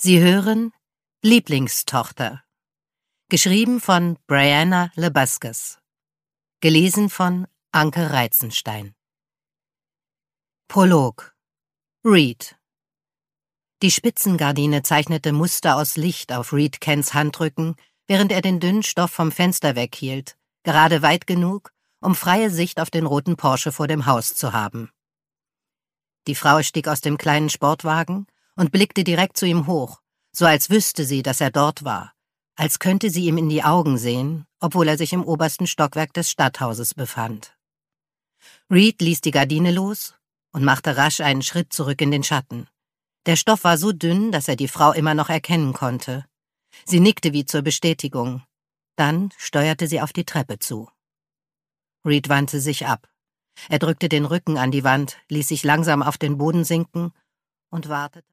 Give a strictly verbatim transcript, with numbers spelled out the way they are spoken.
Sie hören Lieblingstochter. Geschrieben von Brianna Lebuscas. Gelesen von Anke Reitzenstein. Prolog. Reed. Die Spitzengardine zeichnete Muster aus Licht auf Reed Kents Handrücken, während er den dünnen Stoff vom Fenster weghielt, gerade weit genug, um freie Sicht auf den roten Porsche vor dem Haus zu haben. Die Frau stieg aus dem kleinen Sportwagen und blickte direkt zu ihm hoch, so als wüsste sie, dass er dort war, als könnte sie ihm in die Augen sehen, obwohl er sich im obersten Stockwerk des Stadthauses befand. Reed ließ die Gardine los und machte rasch einen Schritt zurück in den Schatten. Der Stoff war so dünn, dass er die Frau immer noch erkennen konnte. Sie nickte wie zur Bestätigung. Dann steuerte sie auf die Treppe zu. Reed wandte sich ab. Er drückte den Rücken an die Wand, ließ sich langsam auf den Boden sinken und wartete.